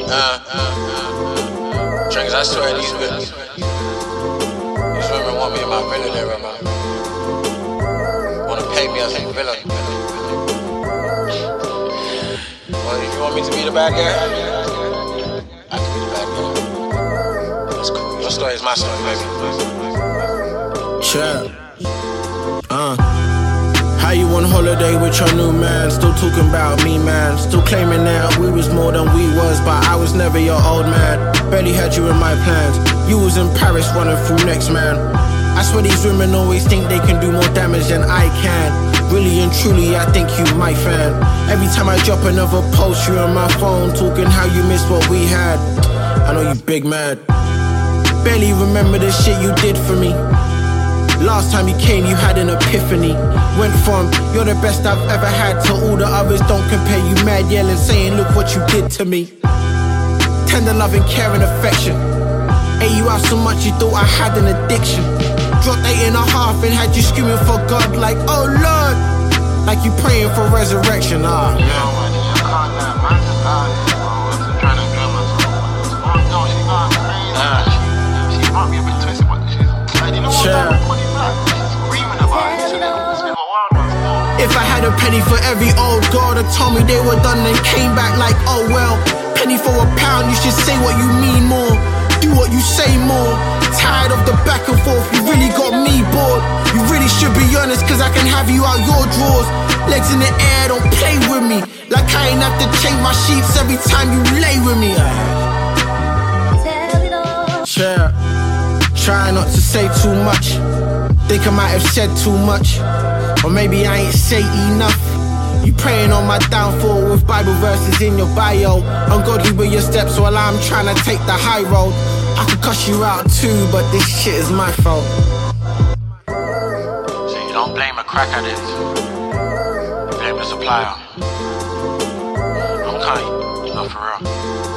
Drinks, I swear these women want me in my villain era, man. Wanna pay me as a villain. Well, if you want me to be the bad guy, I can be the bad guy. That's cool. Your story is my story, baby. Sure. How you on holiday with your new man? Still talking about me, man. Still claiming that we was more than we was, but I was never your old man. Barely had you in my plans. You was in Paris running through next, man. I swear these women always think they can do more damage than I can. Really and truly, I think you my fan. Every time I drop another post, you on my phone talking how you miss what we had. I know you big mad. Barely remember the shit you did for me. Last time you came, you had an epiphany. Went from, you're the best I've ever had, to all the others don't compare. You mad yelling, saying, look what you did to me. Tender love and care and affection. Ate you out so much you thought I had an addiction. Dropped 8.5 and had you screaming for God like, oh Lord. Like you praying for resurrection, If I had a penny for every old girl that told me they were done and came back like, oh well. Penny for a pound, you should say what you mean more. Do what you say more. Tired of the back and forth, you really got me bored. You really should be honest, cause I can have you out your drawers. Legs in the air, don't play with me. Like I ain't have to change my sheets every time you lay with me. Sure. Try not to say too much. Think I might have said too much. Or maybe I ain't say enough. You praying on my downfall with Bible verses in your bio. Ungodly with your steps while I'm trying to take the high road. I could cuss you out too, but this shit is my fault. So you don't blame a crack addict, you blame the supplier. I'm kind, not for real.